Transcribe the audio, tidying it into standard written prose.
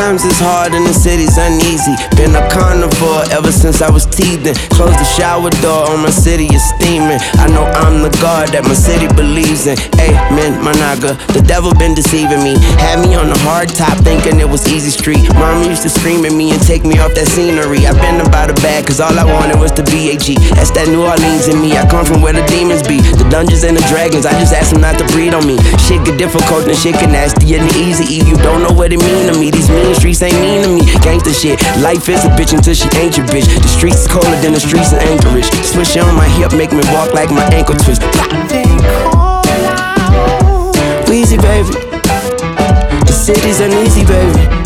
Times is hard and the city's uneasy. Been a carnivore ever since I was teething. Close the shower door on my city is steaming. I know I'm the God that my city believes in. Amen, my naga. The devil been deceiving me. Had me on the hard top thinking it was easy street. Mama used to scream at me and take me off that scenery. I been about a bag cause all I wanted was the BAG. That's that New Orleans in me. I come from where the demons be. The dungeons and the dragons. I just asked them not to breed on me. Shit get difficult and shit get nasty and easy. You don't know what it mean to me. These mean streets ain't mean to me. Gangsta shit. Life is a bitch until she ain't your bitch. The streets is colder than the streets in Anchorage. Swish on my hip make me walk like my ankle twist. They call out Weezy baby. The city's uneasy baby.